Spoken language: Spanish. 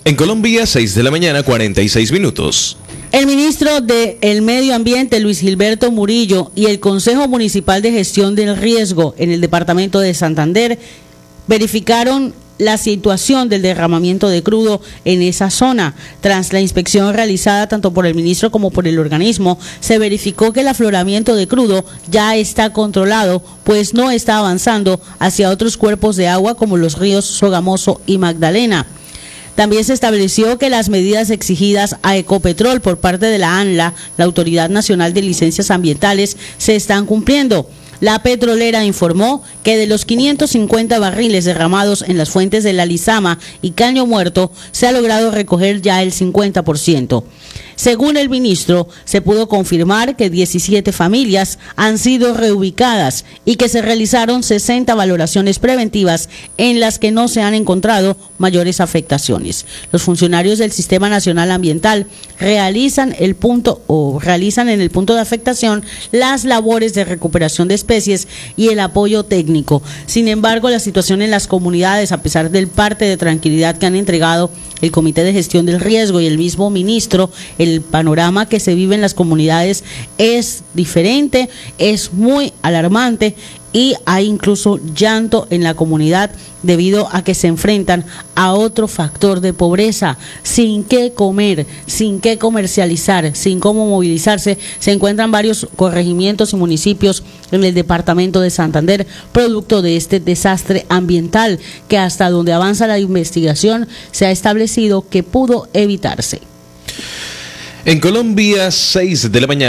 En Colombia, 6 de la mañana, 46 minutos. El ministro del Medio Ambiente, Luis Gilberto Murillo, y el Consejo Municipal de Gestión del Riesgo en el departamento de Santander verificaron la situación del derramamiento de crudo en esa zona. Tras la inspección realizada tanto por el ministro como por el organismo, se verificó que el afloramiento de crudo ya está controlado, pues no está avanzando hacia otros cuerpos de agua como los ríos Sogamoso y Magdalena. También se estableció que las medidas exigidas a Ecopetrol por parte de la ANLA, la Autoridad Nacional de Licencias Ambientales, se están cumpliendo. La petrolera informó que de los 550 barriles derramados en las fuentes de La Lizama y Caño Muerto, se ha logrado recoger ya el 50%. Según el ministro, se pudo confirmar que 17 familias han sido reubicadas y que se realizaron 60 valoraciones preventivas en las que no se han encontrado mayores afectaciones. Los funcionarios del Sistema Nacional Ambiental realizan en el punto de afectación las labores de recuperación de especies y el apoyo técnico. Sin embargo, la situación en las comunidades, a pesar del parte de tranquilidad que han entregado el Comité de Gestión del Riesgo y el mismo ministro, el panorama que se vive en las comunidades es diferente, es muy alarmante y hay incluso llanto en la comunidad debido a que se enfrentan a otro factor de pobreza. Sin qué comer, sin qué comercializar, sin cómo movilizarse, se encuentran varios corregimientos y municipios en el departamento de Santander, producto de este desastre ambiental que, hasta donde avanza la investigación, se ha establecido que pudo evitarse. En Colombia, 6 de la mañana.